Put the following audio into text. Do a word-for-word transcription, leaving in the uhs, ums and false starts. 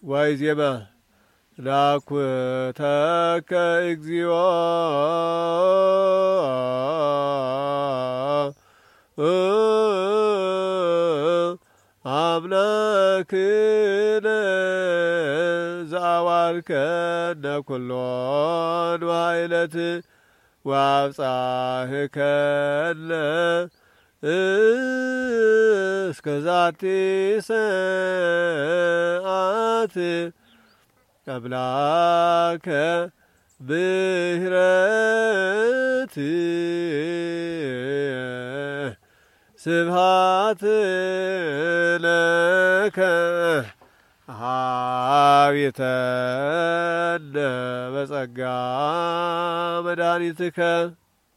ወይዜማ ናኩተከ እግዚኦ አምላክነ ዘአዋልከነ ኩሎ ንዋይለት ወአብጽሕከነ እስከ ዛቲ ሰዓት አምላከ ብሕረት ስብሐት ለከ ሀቢተነ በጸጋ መድኃኒትከ